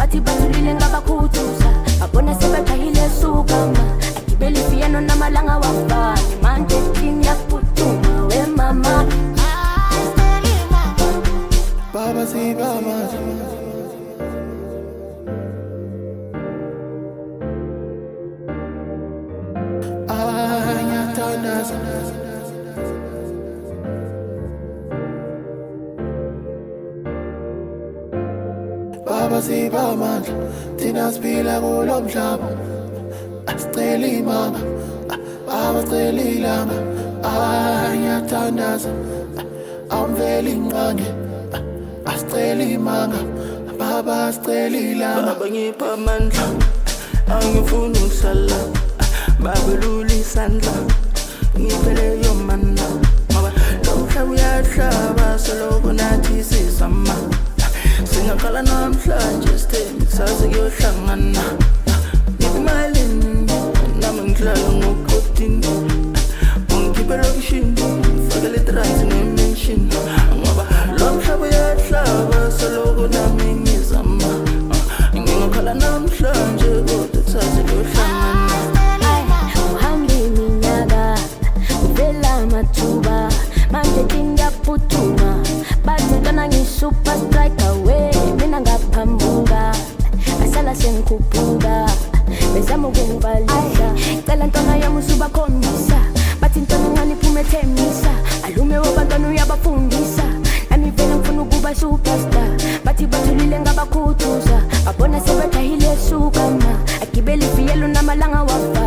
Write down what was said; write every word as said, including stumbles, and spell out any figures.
bathi bathulile ngabakhutuza babona sebethahile sukama agibeli piano namalanga wafani manje king yakuthuma we mama baba si baba ayatandaza baba si baba thina siphila kulo mhlaba asicela imanga baba sicela ilanga ayatandaza amveli nqange asicela imanga baba asicela ilanga baba ngipha amandla angifuni ukusala baba lula isandla ngiphele yomana ngoba lo mhlaba uyahlaba soloko nathi sizama singaqala namhlanje sithembe saze kuyohlangana ngimali nami ngidlala ngokotini ungikhiphe lokishini fakele trans ngemention ngoba lo mhlaba uyahlaba soloko nami ngizama ngingaqala namhlanje kodwa saze kuyohlangana uhambe iminyaka uvela amathuba manje tingiyaphutuma bathi ntwana ngi-super striker we mina ngaphambuka asala sengikhuphuka bezama ukungibalisa cela ntwana yami usubakhombisa bathi ntwana ngani phume themisa alume wabantwana uyabafundisa nami vele ngifuna ukuba superstar bathi bathulile ngabakhuthuza babona sebethahile sukama agibeli viyelo namalanga wafa